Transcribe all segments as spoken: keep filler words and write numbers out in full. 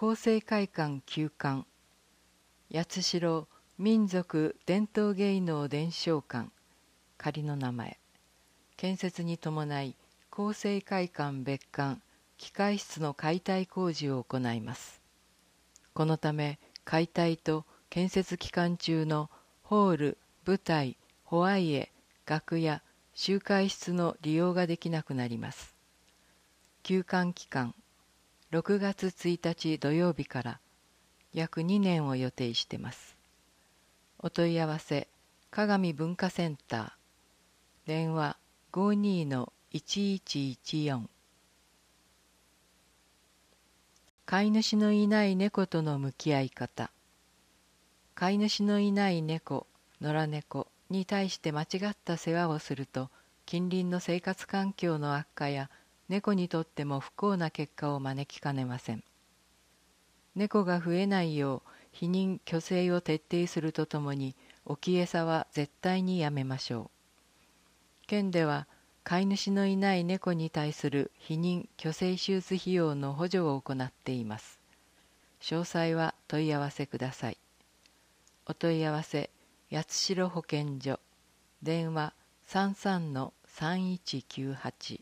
厚生会館旧館、八代民族伝統芸能伝承館、仮の名前、建設に伴い厚生会館別館機械室の解体工事を行います。このため解体と建設期間中のホール、舞台、ホワイエ、楽屋、集会室の利用ができなくなります。休館期間、ろくがつついたち土曜日から約にねんを予定してます。お問い合わせ、鏡文化センター、電話 ごーにーのいちいちいちよん。飼い主のいない猫との向き合い方。飼い主のいない猫、野良猫に対して間違った世話をすると、近隣の生活環境の悪化や猫にとっても不幸な結果を招きかねません。猫が増えないよう避妊去勢を徹底するとともに、置き餌は絶対にやめましょう。県では飼い主のいない猫に対する避妊去勢手術費用の補助を行っています。詳細は問い合わせください。お問い合わせ、八代保健所、電話 さんさんのさんいちきゅうはち。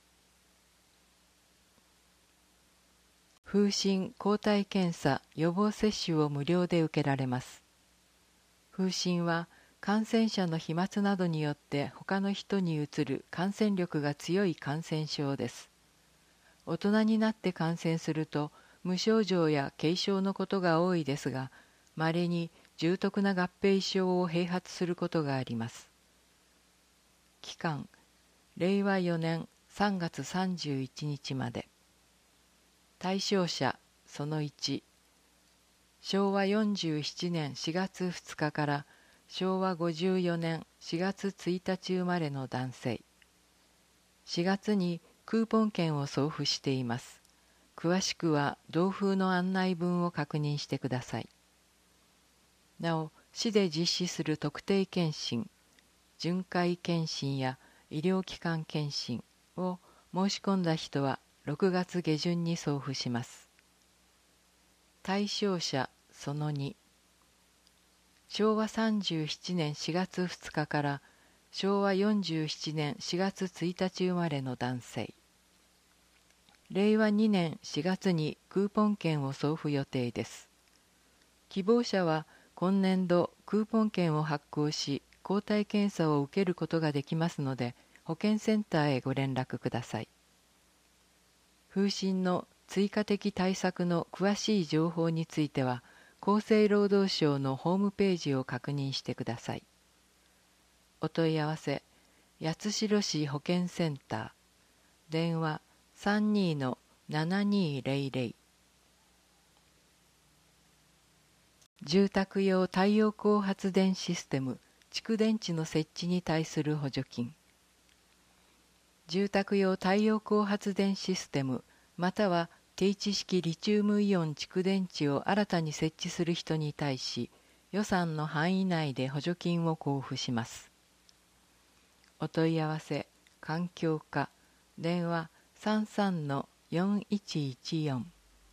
風疹抗体検査予防接種を無料で受けられます。風疹は感染者の飛沫などによって他の人にうつる感染力が強い感染症です。大人になって感染すると無症状や軽症のことが多いですが、稀に重篤な合併症を併発することがあります。期間、れいわよねんさんがつさんじゅういちにちまで。対象者そのいち、しょうわよんじゅうななねんしがつふつかからしょうわごじゅうよねんしがつついたち生まれの男性。しがつにクーポン券を送付しています。詳しくは同封の案内文を確認してください。なお、市で実施する特定健診、巡回健診や医療機関健診を申し込んだ人はろくがつげじゅんに送付します。対象者そのに、しょうわさんじゅうななねんしがつふつかからしょうわよんじゅうななねんしがつついたち生まれの男性。れいわにねんしがつにクーポン券を送付予定です。希望者は今年度クーポン券を発行し、抗体検査を受けることができますので、保健センターへご連絡ください。風疹の追加的対策の詳しい情報については、厚生労働省のホームページを確認してください。お問い合わせ、八代市保健センター、電話 さんにーのななにーぜろぜろ。住宅用太陽光発電システム、蓄電池の設置に対する補助金。住宅用太陽光発電システム、または定置式リチウムイオン蓄電池を新たに設置する人に対し、予算の範囲内で補助金を交付します。お問い合わせ、環境課、電話 さんさんのよんいちいちよん。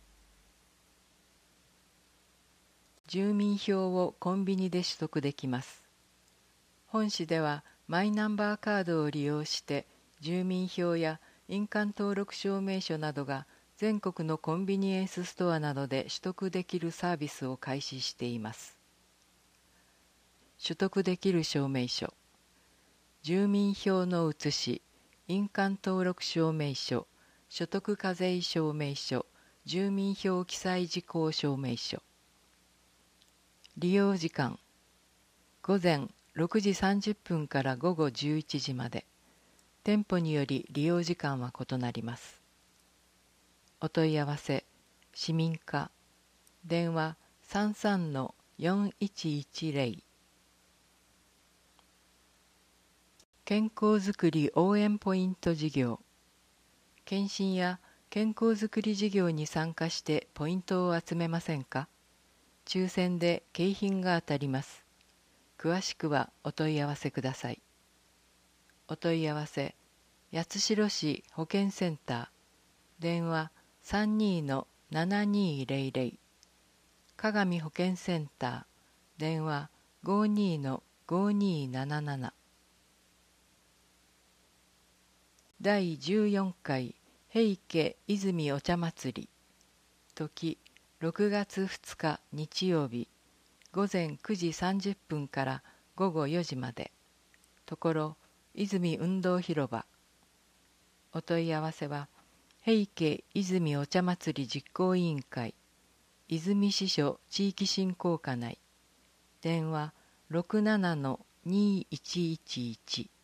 住民票をコンビニで取得できます。本市ではマイナンバーカードを利用して住民票や印鑑登録証明書などが全国のコンビニエンスストアなどで取得できるサービスを開始しています。取得できる証明書、住民票の写し、印鑑登録証明書、所得課税証明書、住民票記載事項証明書。利用時間、午前ろくじさんじゅっぷんから午後じゅういちじまで。店舗により利用時間は異なります。お問い合わせ、市民課、電話 さんさんのよんいちいちぜろ。健康づくり応援ポイント事業。検診や健康づくり事業に参加してポイントを集めませんか？抽選で景品が当たります。詳しくはお問い合わせください。お問い合わせ、八代市保健センター、電話 さんにーのななにーぜろぜろ。 かがみ保健センター電話 ごーにーのごーにーなななな。 だいじゅうよんかい平家泉お茶祭り、時ろくがつふつか日曜日、午前くじさんじゅっぷんから午後よじまで。ところ泉運動広場。お問い合わせは平家泉お茶祭り実行委員会泉支所地域振興課内、電話 ろくななのにいちいちいち。